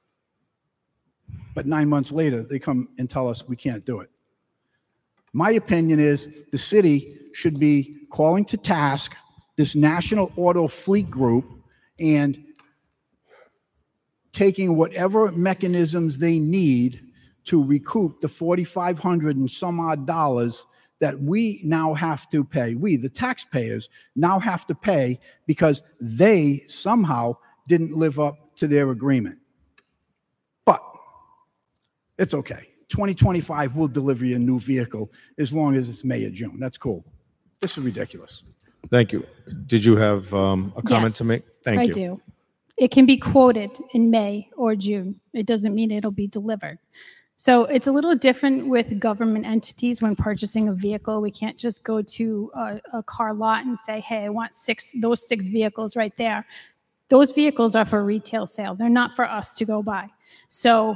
But nine months later, they come and tell us we can't do it. My opinion is the city should be calling to task this National Auto Fleet Group and taking whatever mechanisms they need to recoup the forty-five hundred and some odd dollars that we now have to pay. We, the taxpayers, now have to pay because they somehow didn't live up to their agreement. But it's okay. twenty twenty-five will deliver you a new vehicle as long as it's May or June. That's cool. This is ridiculous. Thank you. Did you have um, a comment Yes, to make? Thank I you. do. It can be quoted in May or June. It doesn't mean it'll be delivered. So it's a little different with government entities when purchasing a vehicle. We can't just go to a, a car lot and say, hey, I want six, those six vehicles right there. Those vehicles are for retail sale. They're not for us to go buy. So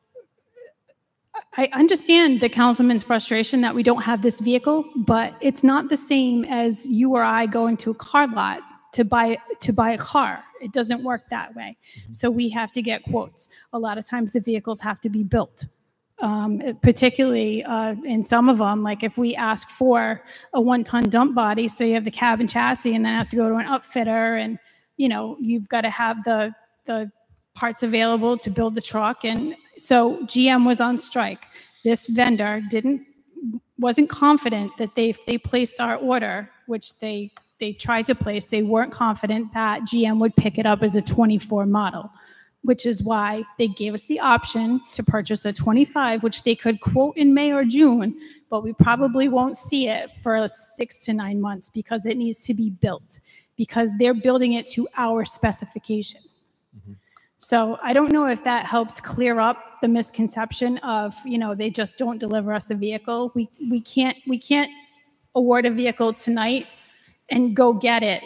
I understand the councilman's frustration that we don't have this vehicle, but it's not the same as you or I going to a car lot to buy to buy a car. It doesn't work that way. So we have to get quotes. A lot of times the vehicles have to be built. Um, particularly uh, in some of them, like if we ask for a one-ton dump body, so you have the cab and chassis, and then it has to go to an upfitter, and you know you've got to have the the parts available to build the truck. And so G M was on strike. This vendor didn't wasn't confident that they if they placed our order, which they they tried to place, they weren't confident that G M would pick it up as a twenty-four model, which is why they gave us the option to purchase a twenty-five, which they could quote in May or June, but we probably won't see it for six to nine months because it needs to be built, because they're building it to our specification. Mm-hmm. So I don't know if that helps clear up the misconception of, you know, they just don't deliver us a vehicle. We we can't we can't award a vehicle tonight and go get it,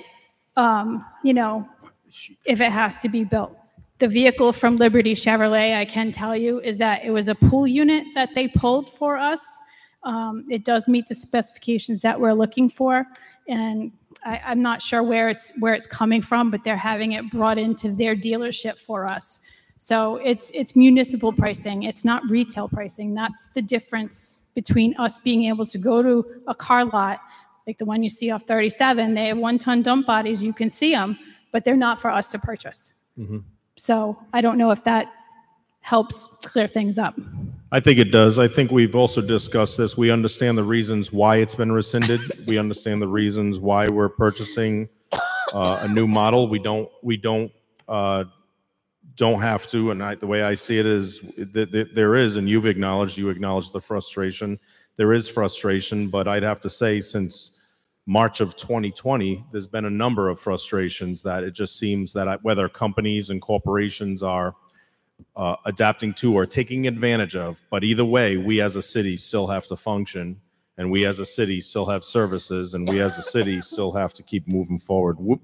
um, you know, if it has to be built. The vehicle from Liberty Chevrolet, I can tell you, is that it was a pool unit that they pulled for us. Um, it does meet the specifications that we're looking for, and I, I'm not sure where it's where it's coming from, but they're having it brought into their dealership for us. So it's it's municipal pricing. It's not retail pricing. That's the difference between us being able to go to a car lot, like the one you see off thirty-seven. They have one-ton dump bodies. You can see them, but they're not for us to purchase. Mm-hmm. So I don't know if that helps clear things up. I think it does. I think we've also discussed this. We understand the reasons why it's been rescinded. We understand the reasons why we're purchasing uh, a new model. We don't. We don't. Uh, don't have to. And I, the way I see it is that th- there is, and you've acknowledged. You acknowledged the frustration. There is frustration, but I'd have to say since March of twenty twenty, there's been a number of frustrations that it just seems that I, whether companies and corporations are uh, adapting to or taking advantage of, but either way, we as a city still have to function, and we as a city still have services, and we as a city still have to keep moving forward. Whoop.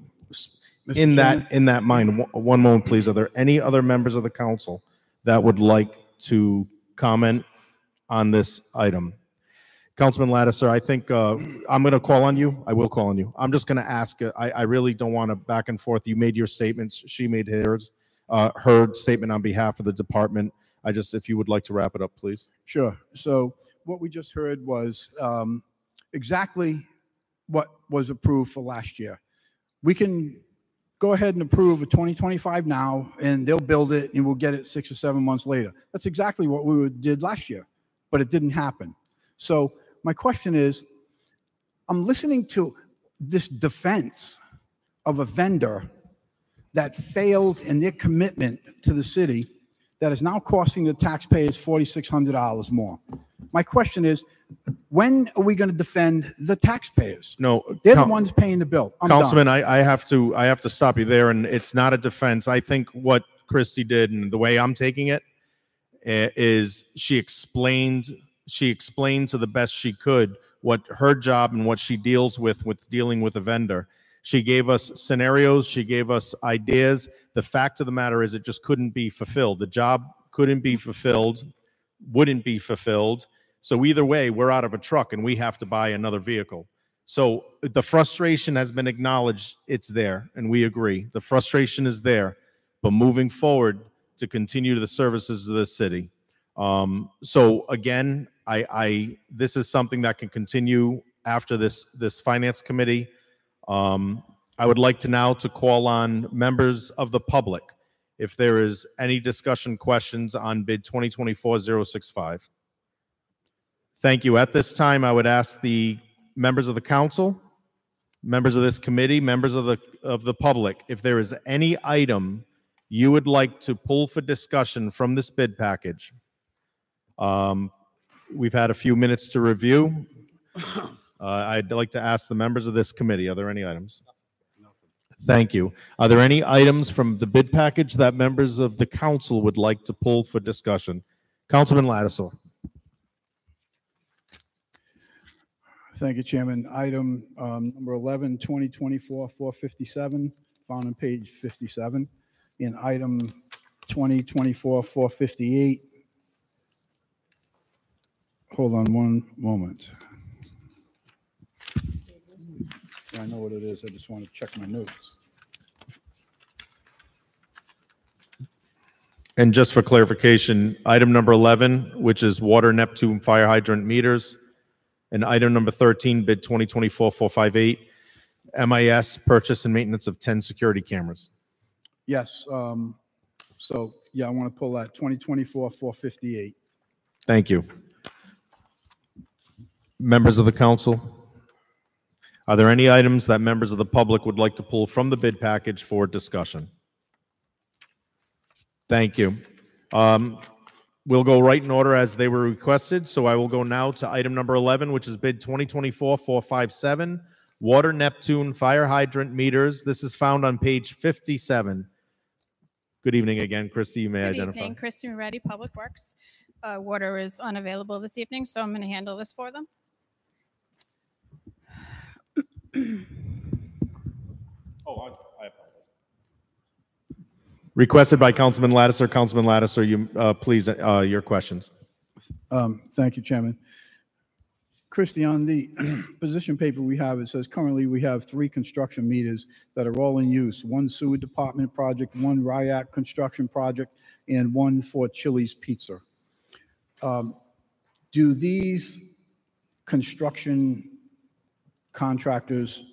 In that, in that mind, one one moment, please. Are there any other members of the council that would like to comment on this item? Councilman Lattiser, I think uh, I'm going to call on you. I will call on you. I'm just going to ask. Uh, I, I really don't want to back and forth. You made your statements. She made hers, uh, her statement on behalf of the department. I just, if you would like to wrap it up, please. Sure. So what we just heard was um, exactly what was approved for last year. We can go ahead and approve a twenty twenty-five now, and they'll build it, and we'll get it six or seven months later. That's exactly what we did last year, but it didn't happen. So my question is, I'm listening to this defense of a vendor that failed in their commitment to the city that is now costing the taxpayers four thousand six hundred dollars more. My question is, when are we going to defend the taxpayers? No, They're Coun- the ones paying the bill. I'm Councilman, done. I, I have to I have to stop you there, and it's not a defense. I think what Christie did, and the way I'm taking it, eh, is she explained she explained to the best she could what her job and what she deals with with dealing with a vendor. She gave us scenarios. She gave us ideas. The fact of the matter is, it just couldn't be fulfilled. The job couldn't be fulfilled, wouldn't be fulfilled. So either way, we're out of a truck and we have to buy another vehicle. So the frustration has been acknowledged. It's there, and we agree. The frustration is there, but moving forward to continue the services of the city. Um, so again, I, I this is something that can continue after this this finance committee. Um, I would like to now to call on members of the public. if there is any discussion questions on bid twenty twenty-four oh six five. Thank you. At this time, I would ask the members of the council, members of this committee, members of the of the public, if there is any item you would like to pull for discussion from this bid package. Um, we've had a few minutes to review. Uh, I'd like to ask the members of this committee, are there any items? Thank you. Are there any items from the bid package that members of the council would like to pull for discussion? Councilman Lattiser. Thank you, Chairman. Item um, number eleven, twenty twenty-four four fifty-seven, found on page fifty-seven. In item twenty twenty-four four fifty-eight. Hold on one moment. I know what it is. I just want to check my notes. And just for clarification, item number eleven, which is water Neptune fire hydrant meters, and item number thirteen, bid twenty twenty-four four fifty-eight, M I S purchase and maintenance of ten security cameras. Yes. Um, so, yeah, I want to pull that twenty twenty-four four fifty-eight. Thank you. Members of the council, are there any items that members of the public would like to pull from the bid package for discussion? Thank you. Um, we'll go right in order as they were requested. So I will go now to item number eleven, which is bid twenty twenty-four four fifty-seven, water Neptune fire hydrant meters. This is found on page fifty-seven. Good evening again, Christy. You may Good identify. evening, Christy Moretti, Public Works. Uh, water is unavailable this evening, so I'm going to handle this for them. Oh, I, I apologize. Requested by Councilman Lattiser. Councilman Lattiser, you uh, please uh, your questions. Um, thank you, Chairman. Christie, on the position paper we have, it says currently we have three construction meters that are all in use. One sewer department project, one R I A C construction project, and one for Chili's Pizza. Um, do these construction contractors,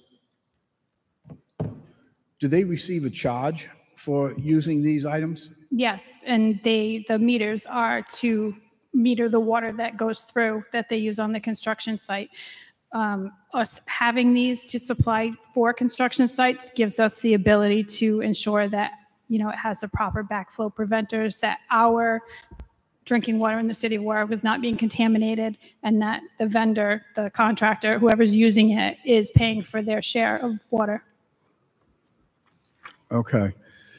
do they receive a charge for using these items? Yes, and they, the meters are to meter the water that goes through that they use on the construction site. Um, us having these to supply for construction sites gives us the ability to ensure that, you know, it has the proper backflow preventers, that our drinking water in the city of Warwick is not being contaminated, and that the vendor, the contractor, whoever's using it, is paying for their share of water. Okay.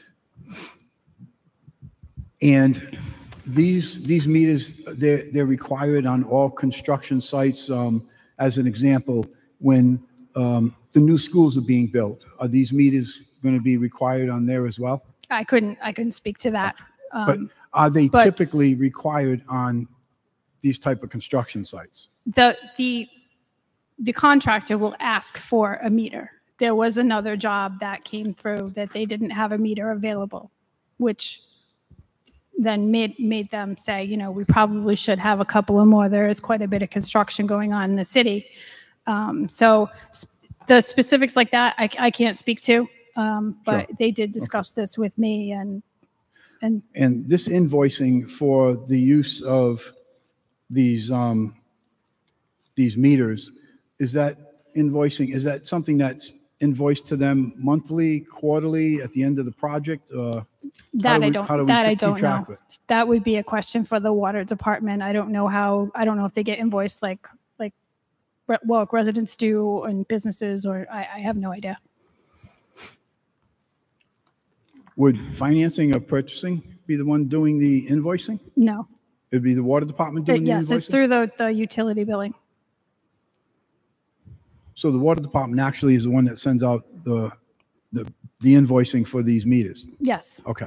And these these meters, they're, they're required on all construction sites. Um, as an example, when um, the new schools are being built, are these meters going to be required on there as well? I couldn't, I couldn't speak to that. But Um, are they but- typically required on these type of construction sites? the the the contractor will ask for a meter. There was another job that came through that they didn't have a meter available, which then made made them say, you know, we probably should have a couple of more. There is quite a bit of construction going on in the city. Um, so s- the specifics like that, I, I can't speak to, um, but Sure. they did discuss this with me, and and And this invoicing for the use of these, um, these meters, is that invoicing, is that something that's invoiced to them monthly, quarterly, at the end of the project? Uh, how that do I we- don't, how do we that I keep don't track know. of it? That would be a question for the water department. I don't know how, I don't know if they get invoiced like, like re- well, residents do and businesses, or I, I have no idea. Would financing or purchasing be the one doing the invoicing? No. It'd be the water department Uh, doing the Yes, it's invoicing? through the, the utility billing. So the water department actually is the one that sends out the, the, the invoicing for these meters? Yes. Okay.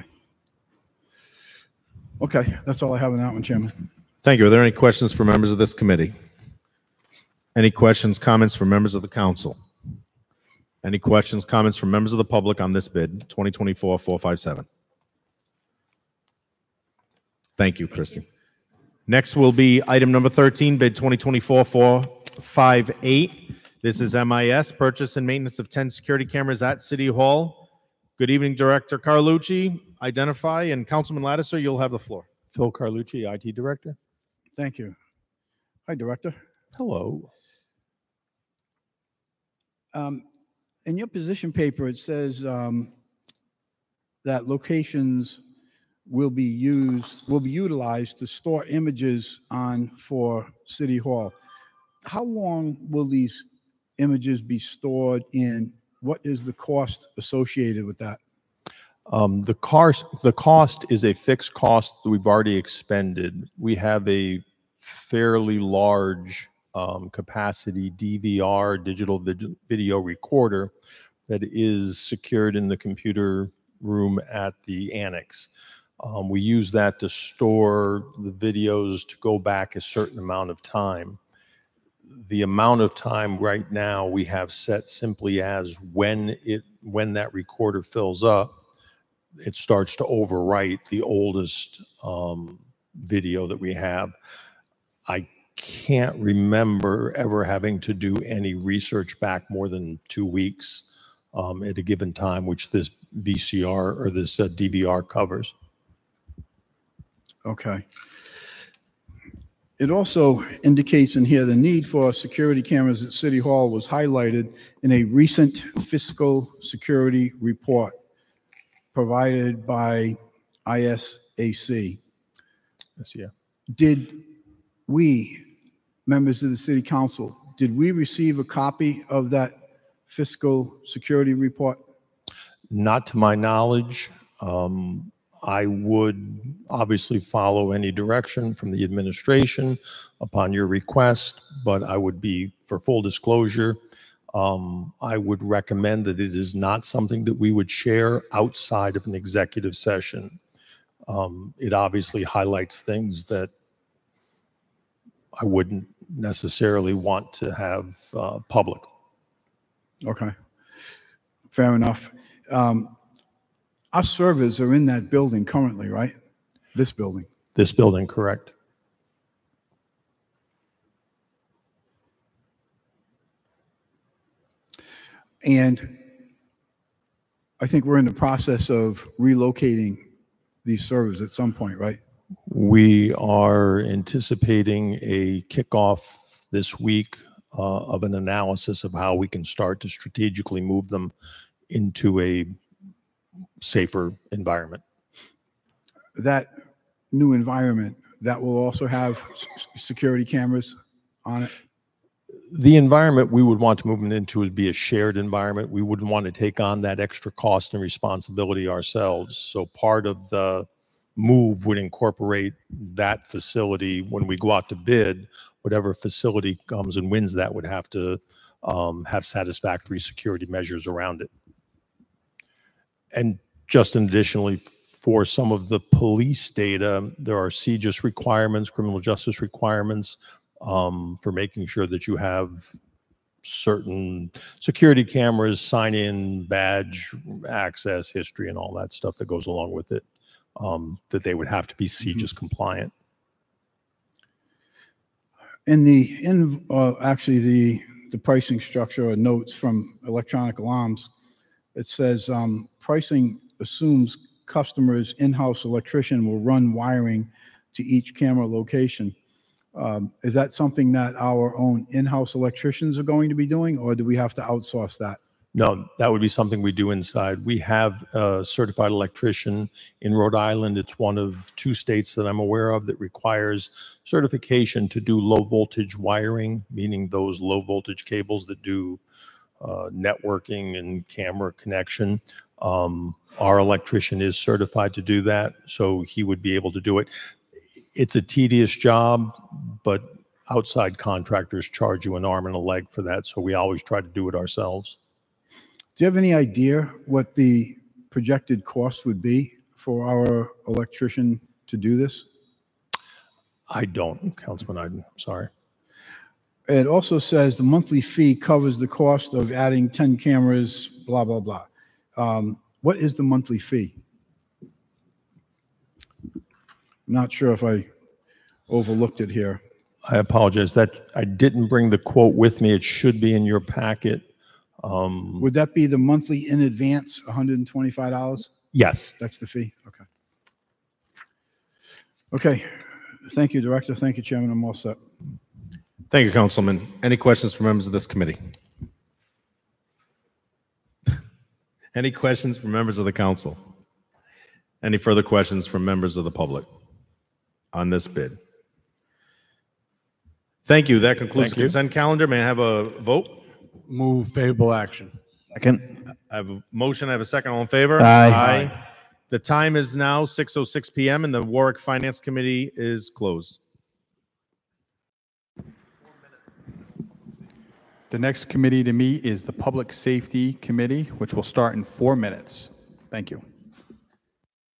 Okay, that's all I have on that one, Chairman. Thank you. Are there any questions for members of this committee? Any questions, comments from members of the council? Any questions, comments from members of the public on this bid, twenty twenty-four four fifty-seven? Thank you, Christy. Next will be item number thirteen, bid twenty twenty-four four fifty-eight. This is M I S, purchase and maintenance of ten security cameras at City Hall. Good evening, Director Carlucci. identify, and Councilman Lattiser, you'll have the floor. Phil Carlucci, I T Director. Thank you. Hi, Director. Hello. Um, in your position paper, it says um, that locations will be used, will be utilized to store images on for City Hall. How long will these images be stored in? What is the cost associated with that? Um, the cost, the cost is a fixed cost that we've already expended. We have a fairly large um, capacity D V R, digital vid- video recorder, that is secured in the computer room at the annex. Um, we use that to store the videos to go back a certain amount of time. The amount of time right now we have set simply as when it when that recorder fills up, it starts to overwrite the oldest um, video that we have. I can't remember ever having to do any research back more than two weeks um, at a given time, which this V C R or this uh, D V R covers. Okay. It also indicates in here the need for security cameras at City Hall was highlighted in a recent fiscal security report provided by I S A C. Yes, yeah. Did we, members of the City Council, did we receive a copy of that fiscal security report? Not to my knowledge. Um, I would obviously follow any direction from the administration upon your request, but I would be, for full disclosure, um, I would recommend that it is not something that we would share outside of an executive session. Um, it obviously highlights things that I wouldn't necessarily want to have uh, public. Okay. Fair enough. Um, Our servers are in that building currently, right? This building. This building, correct. And I think we're in the process of relocating these servers at some point, right? We are anticipating a kickoff this week uh, of an analysis of how we can start to strategically move them into a safer environment. That new environment, that will also have s- security cameras on it? The environment we would want to move them into would be a shared environment. We wouldn't want to take on that extra cost and responsibility ourselves. So part of the move would incorporate that facility when we go out to bid. Whatever facility comes and wins that would have to um, have satisfactory security measures around it. And just additionally, for some of the police data, there are C J I S requirements, criminal justice requirements, um, for making sure that you have certain security cameras, sign-in, badge, access, history, and all that stuff that goes along with it, um, that they would have to be C J I S compliant. In the, in, uh, actually the, the pricing structure or notes from Electronic Alarms, it says, um, pricing assumes customers' in-house electrician will run wiring to each camera location. Um, is that something that our own in-house electricians are going to be doing, or do we have to outsource that? No, that would be something we do inside. We have a certified electrician in Rhode Island. It's one of two states that I'm aware of that requires certification to do low voltage wiring, meaning those low voltage cables that do uh, networking and camera connection. Um, our electrician is certified to do that, so he would be able to do it. It's a tedious job, but outside contractors charge you an arm and a leg for that, so we always try to do it ourselves. Do you have any idea what the projected cost would be for our electrician to do this? I don't, Councilman Iden, I'm sorry. It also says the monthly fee covers the cost of adding ten cameras, blah, blah, blah. Um, what is the monthly fee? I'm not sure if I overlooked it here. I apologize. That I didn't bring the quote with me. It should be in your packet. Um, Would that be the monthly in advance, one hundred twenty-five dollars? yes. That's the fee? Okay. Okay. Thank you, Director. Thank you, Chairman. I'm all set. Thank you, Councilman. Any questions from members of this committee? Any questions from members of the council? Any further questions from members of the public on this bid? Thank you. That concludes Thank the you. consent calendar. May I have a vote? Move favorable action. Second. I have a motion. I have a second. All in favor? Aye. Aye. The time is now six oh six p m and the Warwick Finance Committee is closed. The next committee to meet is the Public Safety Committee, which will start in four minutes. Thank you.